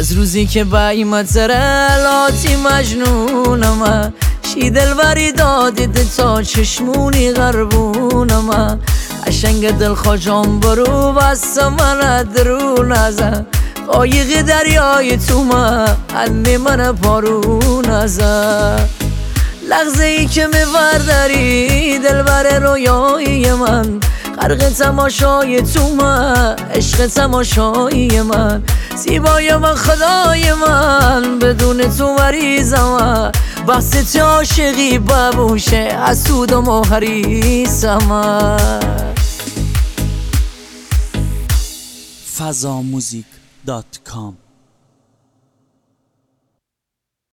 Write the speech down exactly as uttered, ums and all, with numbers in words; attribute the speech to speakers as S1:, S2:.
S1: از روزی که بایمت لاتی مجنونم شی دلوری دادید تا چشمونی غربونم قشنگ دل خواجام برو بست من درون ازم قایق دریای تو من علمی من پارون ازم لحظه ای که میورداری دل بر رویای من غرق تماشای تو من عشق تماشای من زیبای من خدای من بدون تو مریضم بحث عاشقی ببوشه حسود و مهریسم
S2: فضاموزیک دات کام